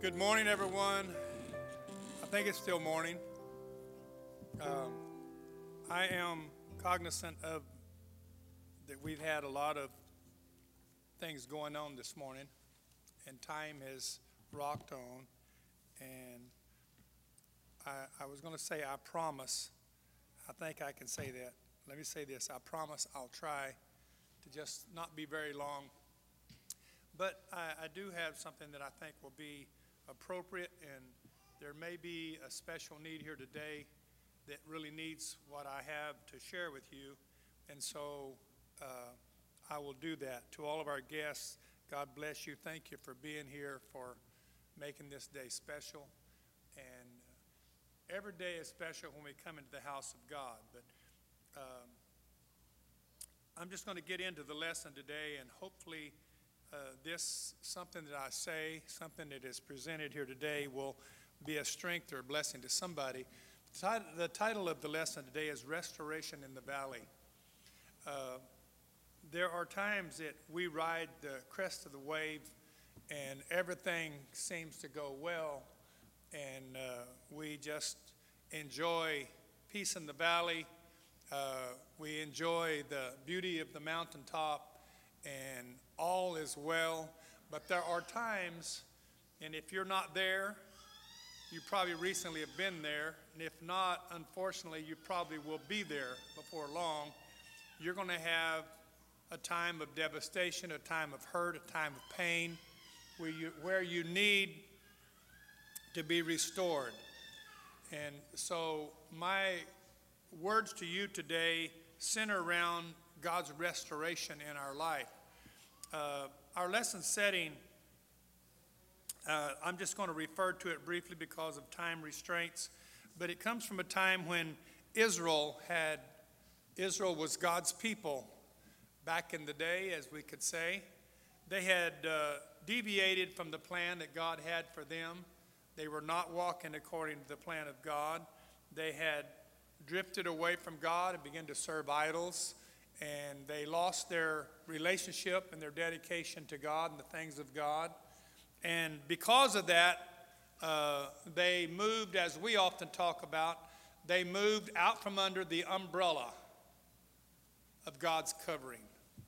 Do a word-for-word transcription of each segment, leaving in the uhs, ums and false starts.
Good morning, everyone. I think it's still morning. Um, I am cognizant of that we've had a lot of things going on this morning, and time has rocked on. And I, I was going to say, I promise. I think I can say that. Let me say this. I promise I'll try to just not be very long. But I, I do have something that I think will be appropriate, and there may be a special need here today that really needs what I have to share with you. And so uh, I will do that. To all of our guests, God bless you. Thank you for being here, for making this day special. And uh, every day is special when we come into the house of God. But um, I'm just going to get into the lesson today, and hopefully uh, this, something that I say, something that is presented here today will be a strength or a blessing to somebody. The title, the title of the lesson today is Restoration in the Valley. Uh, there are times that we ride the crest of the wave and everything seems to go well, and uh, we just enjoy peace in the valley. Uh, we enjoy the beauty of the mountaintop, and all is well. But there are times, and if you're not there, you probably recently have been there, and if not, unfortunately, you probably will be there before long. You're going to have a time of devastation, a time of hurt, a time of pain, where you, where you need to be restored. And so my words to you today center around God's restoration in our life. Uh, our lesson setting, uh, I'm just going to refer to it briefly because of time restraints, but it comes from a time when Israel had, Israel was God's people back in the day, as we could say. They had uh, deviated from the plan that God had for them. They were not walking according to the plan of God. They had drifted away from God and began to serve idols, and they lost their relationship and their dedication to God and the things of God. And because of that, uh, they moved, as we often talk about, they moved out from under the umbrella of God's covering.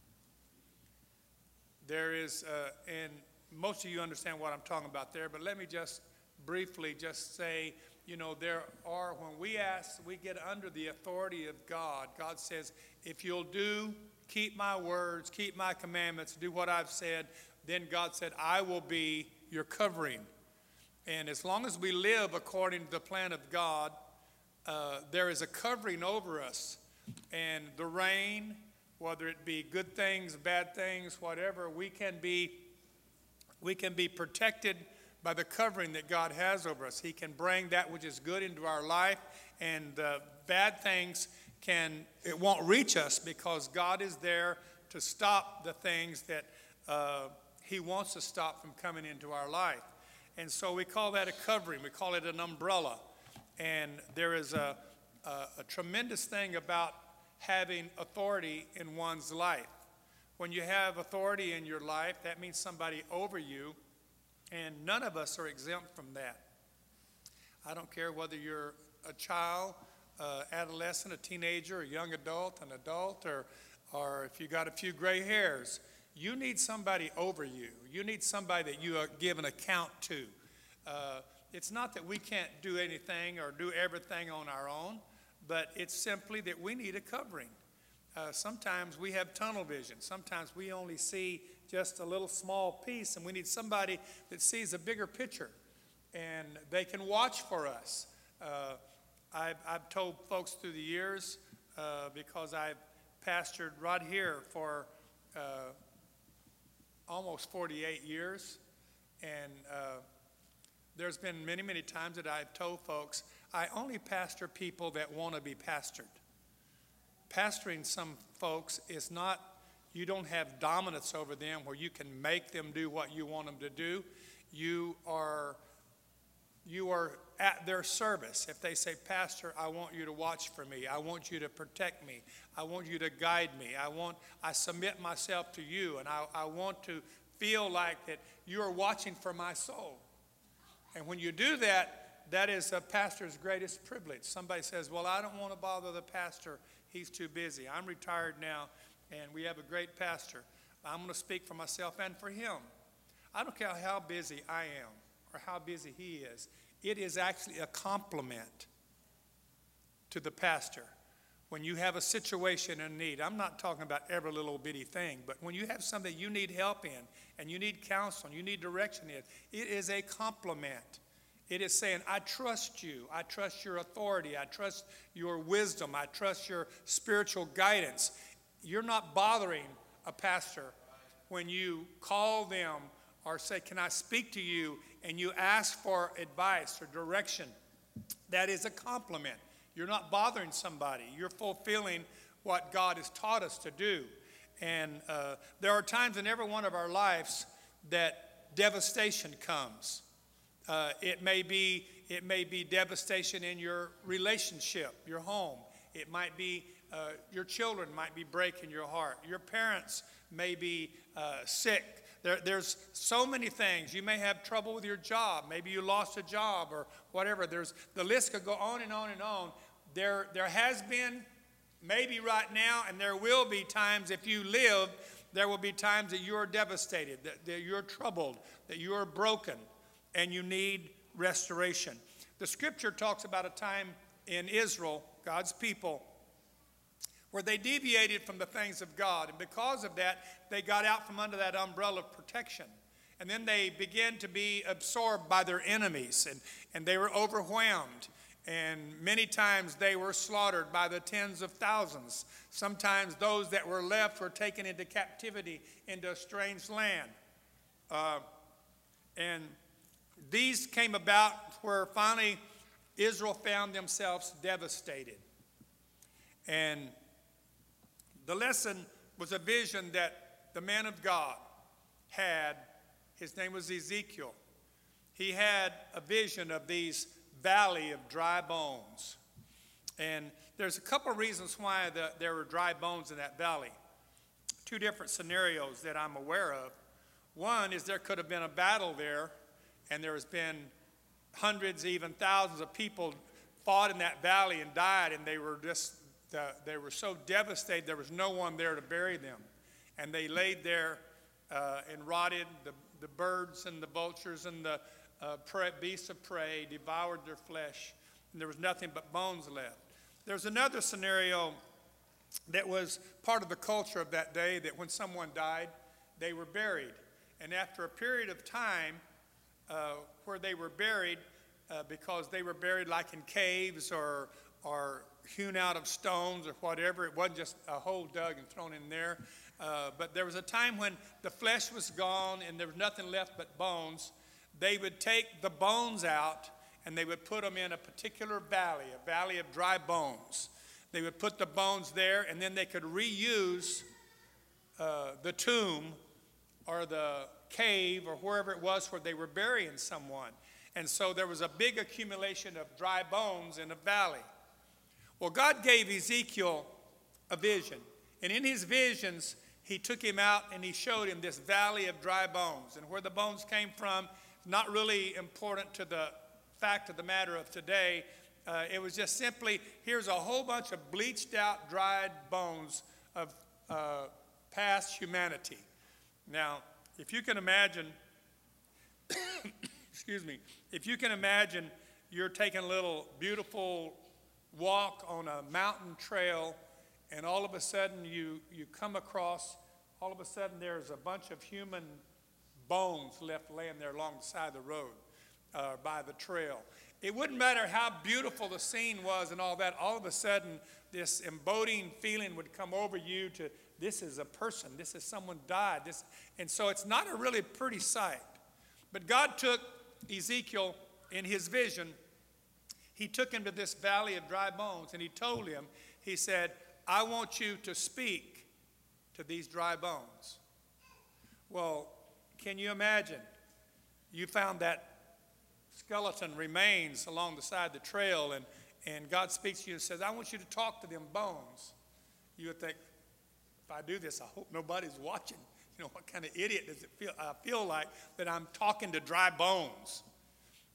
There is, uh, and most of you understand what I'm talking about there, but let me just briefly just say, you know, there are, when we ask, we get under the authority of God. God says, if you'll do, keep my words, keep my commandments, do what I've said, then God said, I will be your covering. And as long as we live according to the plan of God, uh, there is a covering over us. And the rain, whether it be good things, bad things, whatever, we can be, we can be protected by the covering that God has over us. He can bring that which is good into our life, and the bad things can, it won't reach us because God is there to stop the things that uh, he wants to stop from coming into our life. And so we call that a covering. We call it an umbrella. And there is a, a, a tremendous thing about having authority in one's life. When you have authority in your life, that means somebody over you. And none of us are exempt from that. I don't care whether you're a child, uh, adolescent, a teenager, a young adult, an adult, or, or if you got a few gray hairs. You need somebody over you. You need somebody that you are give an account to. Uh, it's not that we can't do anything or do everything on our own, but it's simply that we need a covering. Uh, sometimes we have tunnel vision. Sometimes we only see just a little small piece, and we need somebody that sees a bigger picture, and they can watch for us. Uh, I've, I've told folks through the years, uh, because I've pastored right here for uh, almost forty-eight years, and uh, there's been many, many times that I've told folks, I only pastor people that want to be pastored. Pastoring some folks is not, you don't have dominance over them where you can make them do what you want them to do. You are, you are at their service. If they say, Pastor, I want you to watch for me. I want you to protect me. I want you to guide me. I want, I submit myself to you, and I, I want to feel like that you are watching for my soul. And when you do that, that is a pastor's greatest privilege. Somebody says, well, I don't want to bother the pastor. He's too busy. I'm retired now, and we have a great pastor. I'm going to speak for myself and for him. I don't care how busy I am or how busy he is. It is actually a compliment to the pastor when you have a situation in need. I'm not talking about every little bitty thing, but when you have something you need help in and you need counsel and you need direction in, it is a compliment. It is saying, I trust you. I trust your authority. I trust your wisdom. I trust your spiritual guidance. You're not bothering a pastor when you call them or say, can I speak to you, and you ask for advice or direction. That is a compliment. You're not bothering somebody. You're fulfilling what God has taught us to do. And uh, there are times in every one of our lives that devastation comes. Uh, it may be, it may be devastation in your relationship, your home. It might be uh, your children might be breaking your heart. Your parents may be uh, sick. There, there's so many things. You may have trouble with your job. Maybe you lost a job or whatever. There's, the list could go on and on and on. There, there has been, maybe right now, and there will be times if you live, there will be times that you are devastated, that, that you're troubled, that you are broken, and you need restoration. The scripture talks about a time in Israel, God's people, where they deviated from the things of God. And because of that, they got out from under that umbrella of protection. And then they began to be absorbed by their enemies, and, and they were overwhelmed. And many times they were slaughtered by the tens of thousands. Sometimes those that were left were taken into captivity into a strange land. Uh, and these came about where finally Israel found themselves devastated. And the lesson was a vision that the man of God had. His name was Ezekiel. He had a vision of these valley of dry bones. And there's a couple of reasons why the, there were dry bones in that valley. Two different scenarios that I'm aware of. One is there could have been a battle there, and there has been hundreds, even thousands of people fought in that valley and died, and they were just The, they were so devastated there was no one there to bury them. And they laid there uh, and rotted. The, the birds and the vultures and the uh, prey, beasts of prey devoured their flesh. And there was nothing but bones left. There's another scenario that was part of the culture of that day, that when someone died, they were buried. And after a period of time uh, where they were buried, uh, because they were buried like in caves or or hewn out of stones or whatever. It wasn't just a hole dug and thrown in there. Uh, but there was a time when the flesh was gone and there was nothing left but bones. They would take the bones out and they would put them in a particular valley, a valley of dry bones. They would put the bones there, and then they could reuse uh, the tomb or the cave or wherever it was where they were burying someone. And so there was a big accumulation of dry bones in a valley. Well, God gave Ezekiel a vision. And in his visions, he took him out and he showed him this valley of dry bones. And where the bones came from, not really important to the fact of the matter of today. Uh, it was just simply, here's a whole bunch of bleached out, dried bones of uh, past humanity. Now, if you can imagine, excuse me, if you can imagine you're taking a little beautiful walk on a mountain trail, and all of a sudden you, you come across, all of a sudden there's a bunch of human bones left laying there along the side of the road uh, by the trail. It wouldn't matter how beautiful the scene was and all that, all of a sudden this embodying feeling would come over you to, this is a person, this is someone died. This, and so it's not a really pretty sight. But God took Ezekiel in his vision. He took him to this valley of dry bones, and he told him, he said, I want you to speak to these dry bones. Well, can you imagine? You found that skeleton remains along the side of the trail, and, and God speaks to you and says, I want you to talk to them bones. You would think, if I do this, I hope nobody's watching. You know, what kind of idiot does it feel? I feel like that I'm talking to dry bones.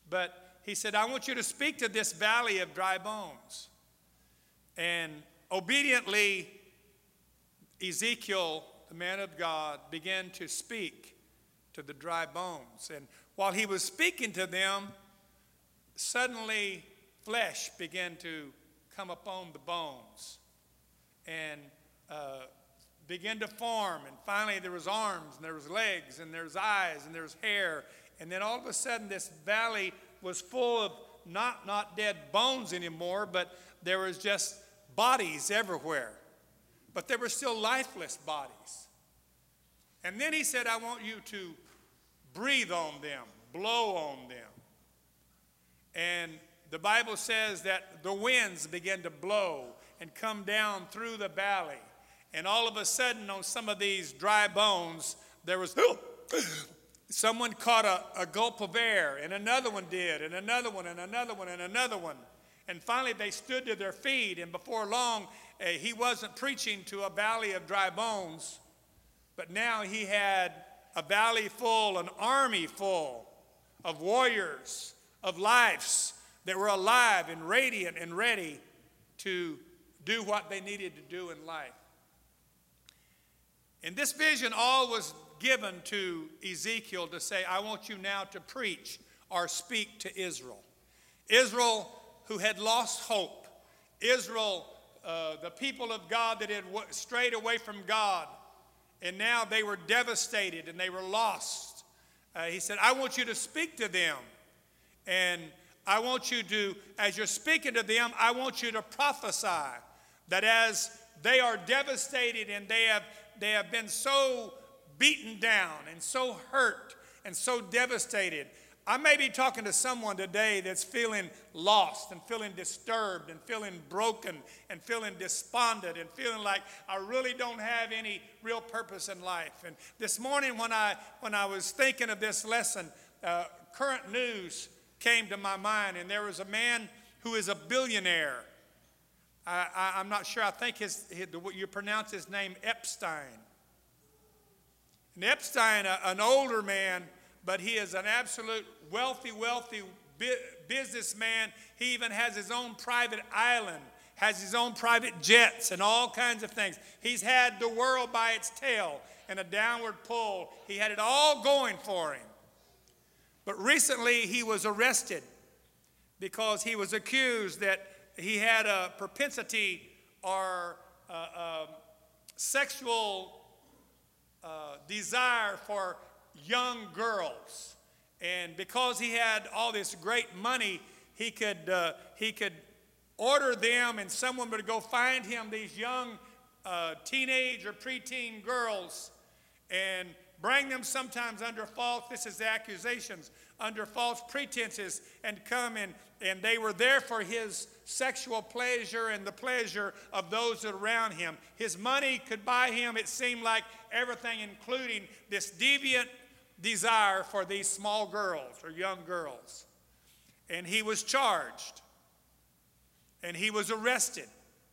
But he said, I want you to speak to this valley of dry bones. And obediently, Ezekiel, the man of God, began to speak to the dry bones. And while he was speaking to them, suddenly flesh began to come upon the bones and uh, begin to form. And finally there was arms, and there was legs, and there was eyes, and there was hair. And then all of a sudden this valley was full of not, not dead bones anymore, but there was just bodies everywhere. But there were still lifeless bodies. And then he said, I want you to breathe on them, blow on them. And the Bible says that the winds began to blow and come down through the valley. And all of a sudden on some of these dry bones, there was, someone caught a, a gulp of air, and another one did, and another one, and another one, and another one. And finally they stood to their feet, and before long, uh, he wasn't preaching to a valley of dry bones, but now he had a valley full, an army full of warriors, of lives that were alive and radiant and ready to do what they needed to do in life. In this vision, all was given to Ezekiel to say, I want you now to preach or speak to Israel. Israel who had lost hope. Israel, uh, the people of God that had strayed away from God. And now they were devastated and they were lost. Uh, he said, I want you to speak to them. And I want you to, as you're speaking to them, I want you to prophesy that as they are devastated and they have, they have been so beaten down and so hurt and so devastated. I may be talking to someone today that's feeling lost and feeling disturbed and feeling broken and feeling despondent and feeling like I really don't have any real purpose in life. And this morning when I, when I was thinking of this lesson, uh, current news came to my mind, and there was a man who is a billionaire. I, I, I'm not sure. I think his, his, you pronounce his name Epstein. And Epstein, a, an older man, but he is an absolute wealthy, wealthy bi- businessman. He even has his own private island, has his own private jets and all kinds of things. He's had the world by its tail and a downward pull. He had it all going for him. But recently he was arrested because he was accused that he had a propensity or uh, uh, sexual uh, desire for young girls. And because he had all this great money, he could, uh, he could order them, and someone would go find him these young uh, teenage or preteen girls and bring them sometimes under false, this is the accusations, under false pretenses, and come in, and they were there for his sexual pleasure and the pleasure of those around him. His money could buy him, it seemed like, everything, including this deviant desire for these small girls or young girls. And he was charged, and he was arrested.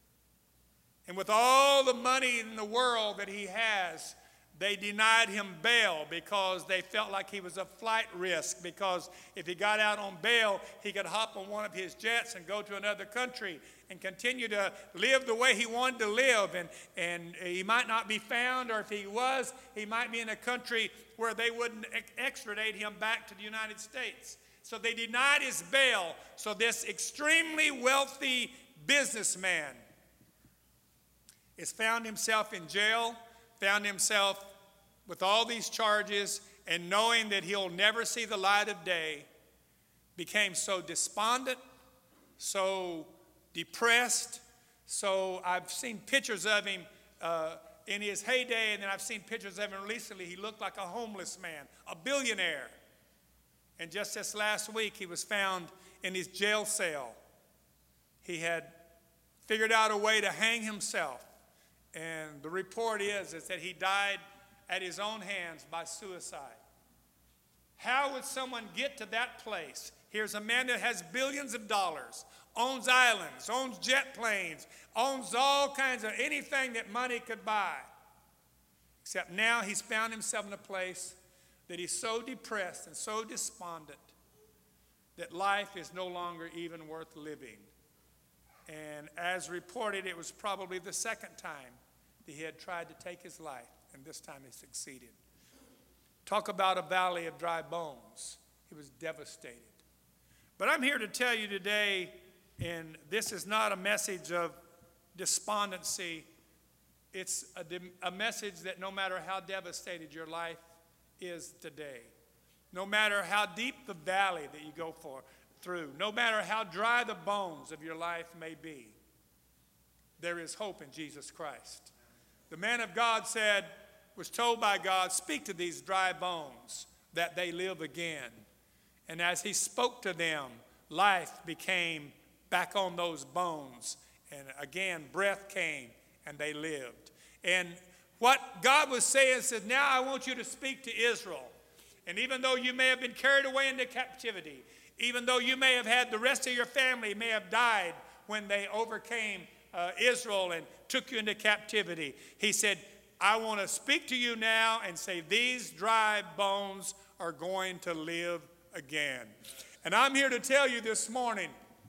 And with all the money in the world that he has, they denied him bail because they felt like he was a flight risk, because if he got out on bail, he could hop on one of his jets and go to another country and continue to live the way he wanted to live. And, and he might not be found, or if he was, he might be in a country where they wouldn't ex- extradite him back to the United States. So they denied his bail. So this extremely wealthy businessman has found himself in jail, found himself with all these charges, and knowing that he'll never see the light of day, became so despondent, so depressed. So I've seen pictures of him uh, in his heyday, and then I've seen pictures of him recently. He looked like a homeless man, a billionaire. And just this last week, he was found in his jail cell. He had figured out a way to hang himself. And the report is, is that he died at his own hands by suicide. How would someone get to that place? Here's a man that has billions of dollars, owns islands, owns jet planes, owns all kinds of anything that money could buy. Except now he's found himself in a place that he's so depressed and so despondent that life is no longer even worth living. And as reported, it was probably the second time that he had tried to take his life, and this time he succeeded. Talk about a valley of dry bones. He was devastated. But I'm here to tell you today, and this is not a message of despondency. It's a, a message that no matter how devastated your life is today, no matter how deep the valley that you go for, through, no matter how dry the bones of your life may be, there is hope in Jesus Christ. The man of God said, was told by God, speak to these dry bones that they live again. And as he spoke to them, life became back on those bones. And again, breath came and they lived. And what God was saying said, now I want you to speak to Israel. And even though you may have been carried away into captivity, even though you may have had the rest of your family may have died when they overcame uh, Israel and took you into captivity, he said, I want to speak to you now and say these dry bones are going to live again. And I'm here to tell you this morning,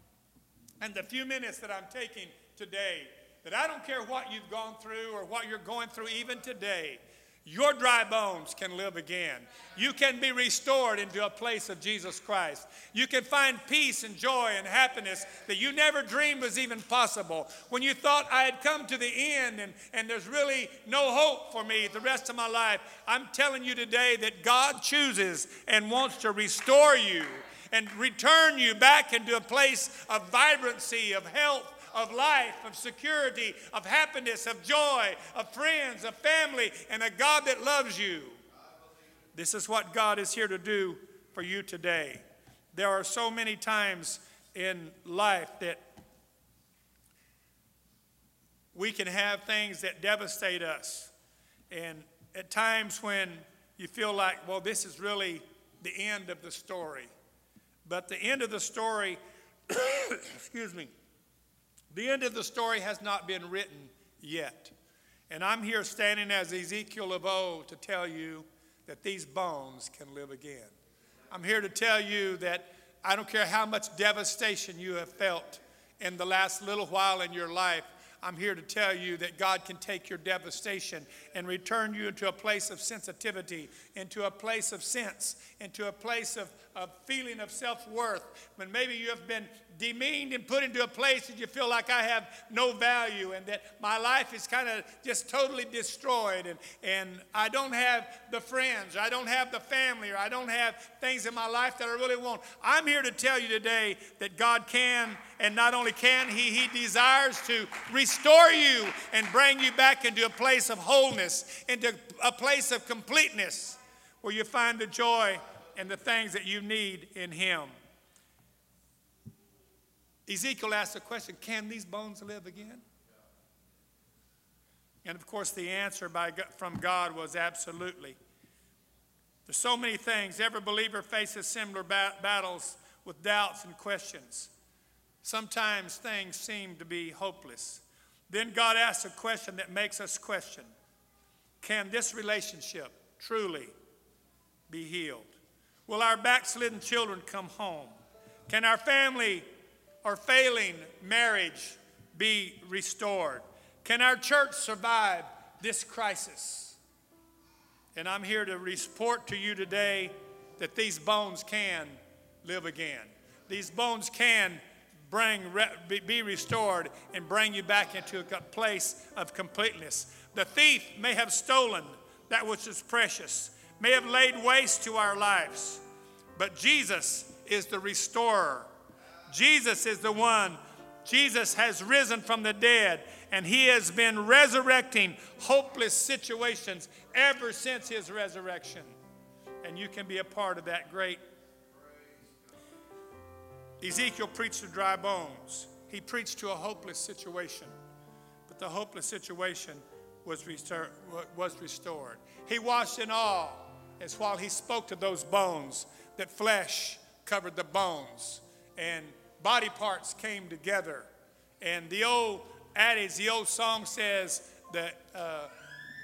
and the few minutes that I'm taking today, that I don't care what you've gone through or what you're going through even today, your dry bones can live again. You can be restored into a place of Jesus Christ. You can find peace and joy and happiness that you never dreamed was even possible. When you thought I had come to the end and, and there's really no hope for me the rest of my life, I'm telling you today that God chooses and wants to restore you and return you back into a place of vibrancy, of health, of life, of security, of happiness, of joy, of friends, of family, and a God that loves you. This is what God is here to do for you today. There are so many times in life that we can have things that devastate us. And at times when you feel like, well, this is really the end of the story. But the end of the story, excuse me, the end of the story has not been written yet. And I'm here standing as Ezekiel of old to tell you that these bones can live again. I'm here to tell you that I don't care how much devastation you have felt in the last little while in your life, I'm here to tell you that God can take your devastation and return you into a place of sensitivity, into a place of sense, into a place of, of feeling of self-worth. When maybe you have been demeaned and put into a place that you feel like I have no value and that my life is kind of just totally destroyed and, and I don't have the friends, or I don't have the family, or I don't have things in my life that I really want. I'm here to tell you today that God can, and not only can, He, He desires to restore you and bring you back into a place of wholeness, into a place of completeness where you find the joy and the things that you need in Him. Ezekiel asked the question, can these bones live again? And of course the answer by, from God was absolutely. There's so many things. Every believer faces similar ba- battles with doubts and questions. Sometimes things seem to be hopeless. Then God asks a question that makes us question, can this relationship truly be healed? Will our backslidden children come home? Can our family or failing marriage be restored? Can our church survive this crisis? And I'm here to report to you today that these bones can live again. These bones can bring be restored and bring you back into a place of completeness. The thief may have stolen that which is precious, may have laid waste to our lives, but Jesus is the restorer. Jesus is the one. Jesus has risen from the dead, and He has been resurrecting hopeless situations ever since His resurrection. And you can be a part of that great. Ezekiel preached to dry bones. He preached to a hopeless situation, but the hopeless situation was restored. Was restored. He watched in awe as while He spoke to those bones, that flesh covered the bones, and body parts came together. And the old adage, the old song says that uh,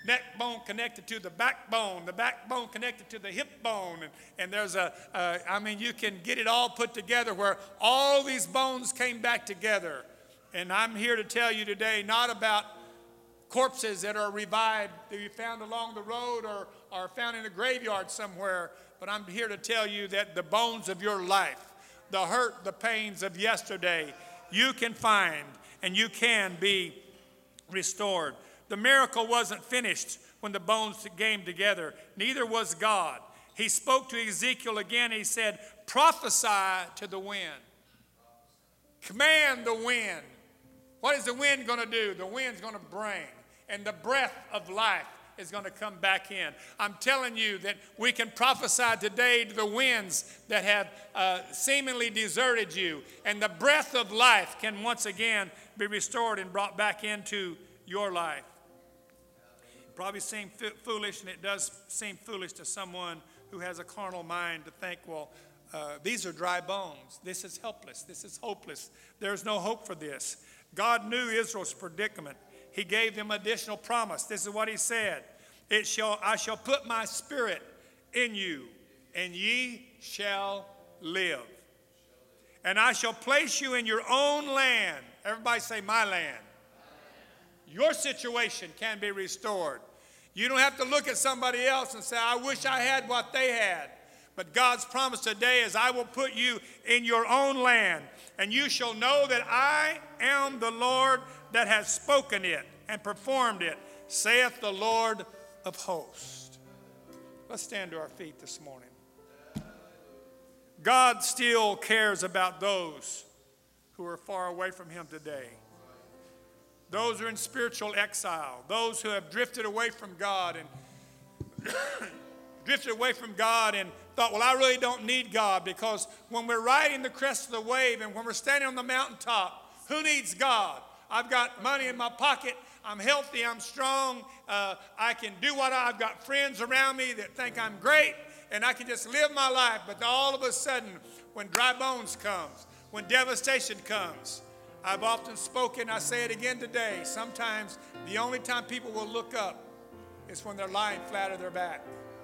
neck bone connected to the backbone, the backbone connected to the hip bone. And, and there's a, uh, I mean, you can get it all put together where all these bones came back together. And I'm here to tell you today, not about corpses that are revived that you found along the road or are found in a graveyard somewhere, but I'm here to tell you that the bones of your life, the hurt, the pains of yesterday, you can find and you can be restored. The miracle wasn't finished when the bones came together. Neither was God. He spoke to Ezekiel again. He said, prophesy to the wind. Command the wind. What is the wind going to do? The wind's going to bring. And the breath of life is going to come back in. I'm telling you that we can prophesy today to the winds that have uh, seemingly deserted you. And the breath of life can once again be restored and brought back into your life. It probably seems foolish, and it does seem foolish to someone who has a carnal mind to think, well, uh, these are dry bones. This is helpless. This is hopeless. There's no hope for this. God knew Israel's predicament. He gave them additional promise. This is what he said. It shall, I shall put my spirit in you, and ye shall live. And I shall place you in your own land. Everybody say, my land. Your situation can be restored. You don't have to look at somebody else and say, I wish I had what they had. But God's promise today is, I will put you in your own land, and you shall know that I am the Lord that has spoken it and performed it, saith the Lord of hosts. Let's stand to our feet this morning. God still cares about those who are far away from him today. Those who are in spiritual exile, those who have drifted away from God and drifted away from God and thought, well, I really don't need God, because when we're riding the crest of the wave and when we're standing on the mountaintop, who needs God? I've got money in my pocket. I'm healthy. I'm strong. Uh, I can do what I, I've got friends around me that think I'm great, and I can just live my life. But all of a sudden, when dry bones comes, when devastation comes, I've often spoken, I say it again today, sometimes the only time people will look up is when they're lying flat on their back.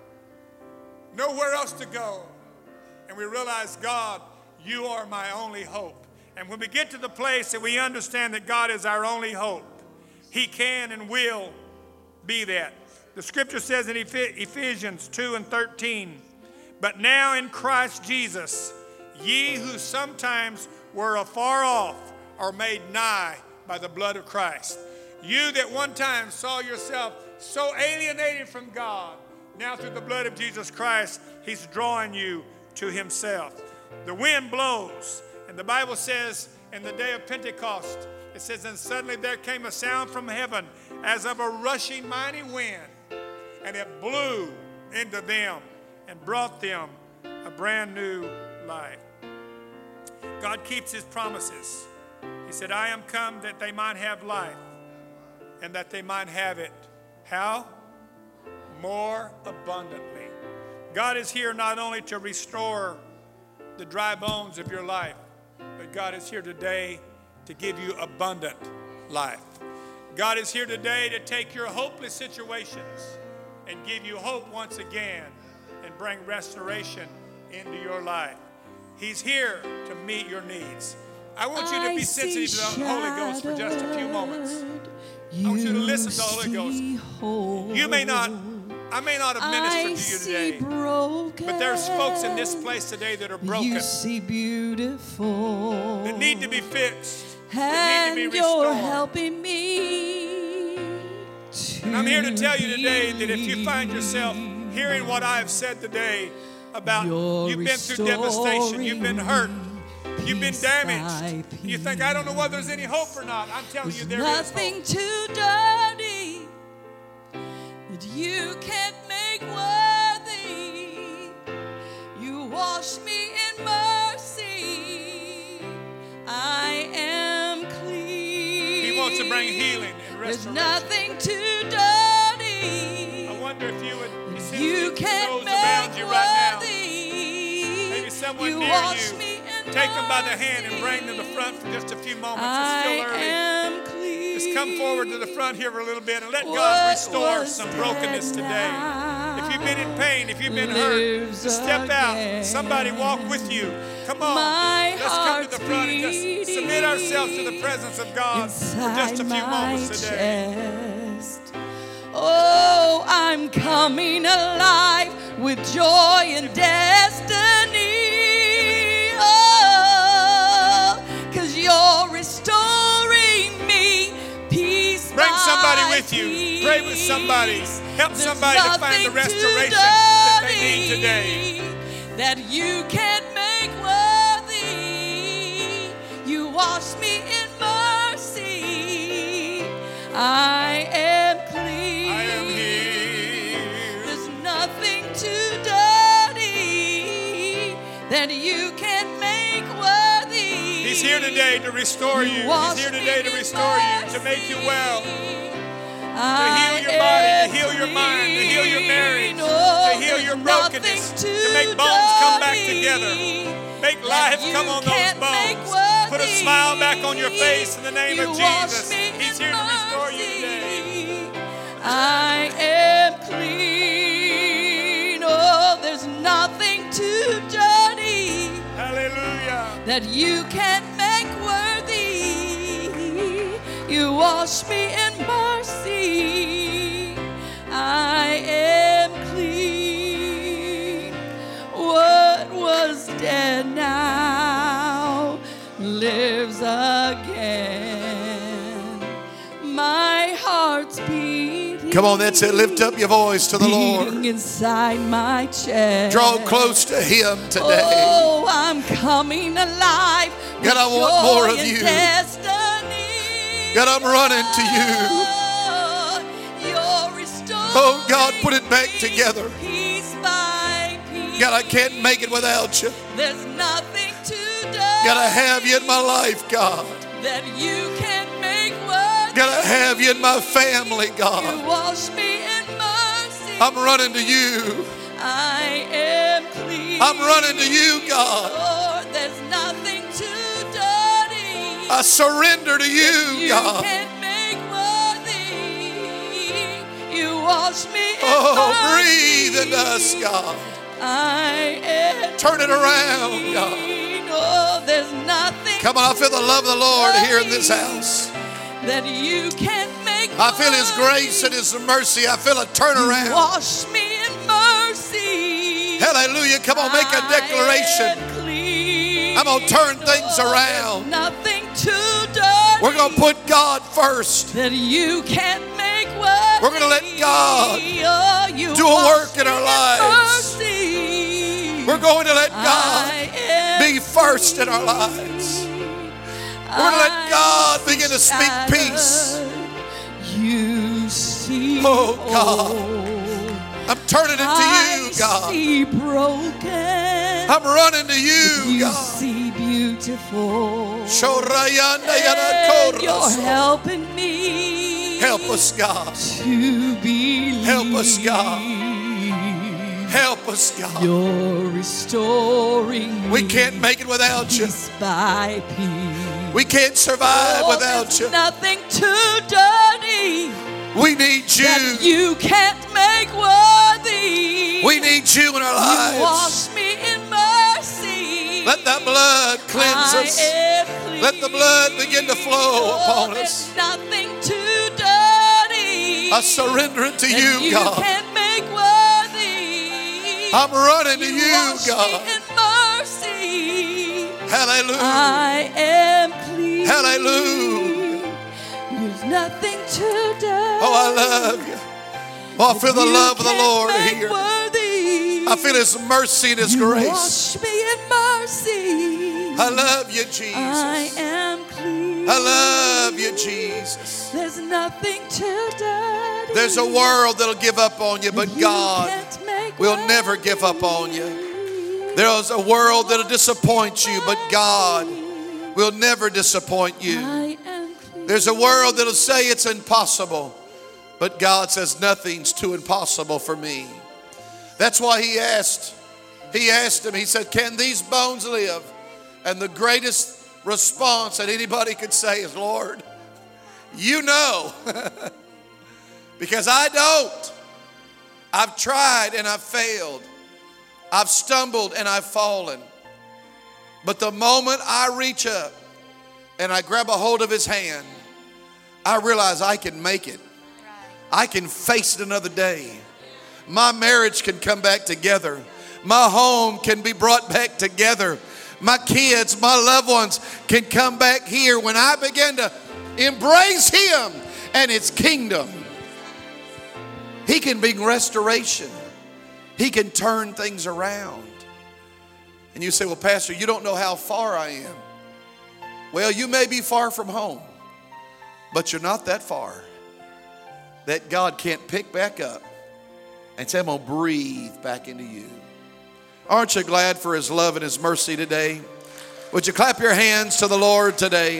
Nowhere else to go. And we realize, God, you are my only hope. And when we get to the place that we understand that God is our only hope, he can and will be that. The scripture says in Ephesians two and thirteen, but now in Christ Jesus, ye who sometimes were afar off are made nigh by the blood of Christ. You that one time saw yourself so alienated from God, now through the blood of Jesus Christ, he's drawing you to himself. The wind blows, and the Bible says in the day of Pentecost, it says, and suddenly there came a sound from heaven as of a rushing mighty wind, and it blew into them and brought them a brand new life. God keeps his promises. He said, I am come that they might have life, and that they might have it. How? More abundantly. God is here not only to restore the dry bones of your life, but God is here today to give you abundant life. God is here today to take your hopeless situations and give you hope once again and bring restoration into your life. He's here to meet your needs. I want you to be sensitive to the Holy Ghost for just a few moments. I want you to listen to the Holy Ghost. You may not, I may not have ministered to you today, but there's folks in this place today that are broken, you see beautiful, that need to be fixed, that need to be restored. You're helping me. And I'm here to tell you today that if you find yourself hearing what I have said today about you've been through devastation, you've been hurt, you've been damaged, you think, I don't know whether there's any hope or not. I'm telling you, there is hope. Nothing too dirty that you can't make worthy. You wash me in mercy. I am clean. He wants to bring healing and restoration. There's nothing too dirty. I wonder if you would be sensitive You to can't those make around you right now. worthy. Maybe someone You near wash you. me in Take them by the mercy. hand and bring them to the front for just a few moments. It's I still early. am clean. Just come forward to the front here for a little bit and let God What restore was some brokenness dead today. now If you've been in pain, if you've been hurt, lives just step out. again. Somebody walk with you. Come on. My Let's come to the heart's front and just beating submit ourselves to the presence of God for just inside a few my moments today. chest. Oh, I'm coming alive with joy and destiny. Oh, 'cause you're restoring me piece Bring somebody by with you. Pray with somebody. piece. Help There's somebody to find the nothing restoration too that they need dirty today. that you can't make worthy. You wash me in mercy. I am clean. I am here. There's nothing too dirty that you can't make worthy. He's here today to restore you. He's here today to restore you, to make you well. To heal your body, to heal your mind, to heal your marriage, to heal your brokenness, to make bones come back together. Make life come on those bones. Put a smile back on your face in the name of Jesus. He's here to restore you today. I am clean. Oh, there's nothing too dirty Hallelujah. that you can't make worthy. You wash me in mercy. I am clean. What was dead now lives again. My heart's beating. Come on, that's it. Lift up your voice to the Lord. beating inside my chest. Draw close to Him today. Oh, I'm coming alive. God, I with want more joy of and you. Destiny. God, I'm running to you. Oh, you're restoring Oh, God, put it back together. piece by piece. God, I can't make it without you. There's nothing too dirty God, I have you in my life, God. that you can't make worthy. God, I have you in my family, You God. wash me in mercy. I'm running to you. I am clean. I'm running to you, God. Lord, there's nothing too dirty. I surrender to you, You God. can't make worthy. You wash me in Oh, mercy. breathe in us, God. I am Turn it around, God. clean. Oh, there's nothing Come on, I feel the love of the Lord here in this house. that you can't make I feel His worthy. grace and His mercy. I feel a turnaround. Wash me in mercy. Hallelujah. Come on, make a declaration. I am clean. I'm going to turn things Oh, around. there's nothing too dirty We're going to put God first. that you can't make worthy. We're gonna let God Oh, you do a wash work in me our lives. mercy. We're going to let God I am be first in our lives. We're going to let God begin to speak peace. You see, Oh, God. I'm turning it to I you, God. see broken. I'm running to you, You God. see beautiful. Shorayanda And you're yanakoraso. helping me. Help us, God. To believe. Help us, God. Help us, God. You're restoring me. We can't make it without you. Piece by piece. We can't survive Oh, without there's you. nothing too dirty We need that you. you can't make worthy. We need you in our You lives. wash me in mercy. Let that blood cleanse I us. am clean. Let the blood begin to flow Oh, upon there's us. nothing too dirty I surrender it to that you, you God. can't make worthy. I'm running to you, wash God. me in mercy. Hallelujah. I am clean. Hallelujah. There's nothing too dirty. Oh, I love you. Oh, I feel the you love of the can't Lord make here. worthy. I feel His mercy and His You grace. wash me in mercy. I love you, Jesus. I am clean. I love you, Jesus. There's nothing too dirty. There's a world that'll give up on you, but You God can't make will worthy. never give up on you. There's a world that'll disappoint you, but God will never disappoint you. I am clean. There's a world that'll say it's impossible, but God says nothing's too impossible for me. That's why he asked, he asked him, he said, can these bones live? And the greatest response that anybody could say is, Lord, You know. Because I don't. I've tried and I've failed. I've stumbled and I've fallen. But the moment I reach up and I grab a hold of his hand, I realize I can make it. I can face it another day. My marriage can come back together. My home can be brought back together. My kids, my loved ones can come back here when I begin to embrace him and his kingdom. He can bring restoration. He can turn things around. And you say, well, Pastor, you don't know how far I am. Well, you may be far from home, but you're not that far that God can't pick back up and say, I'm going to breathe back into you. Aren't you glad for his love and his mercy today? Would you clap your hands to the Lord today?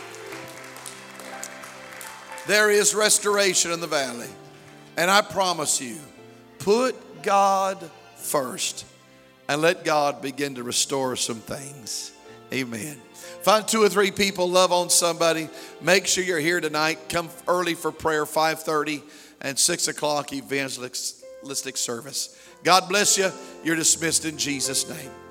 There is restoration in the valley. And I promise you, put God first and let God begin to restore some things. Amen. Find two or three people, love on somebody. Make sure you're here tonight. Come early for prayer, five thirty and six o'clock evangelistic service. God bless you. You're dismissed in Jesus' name.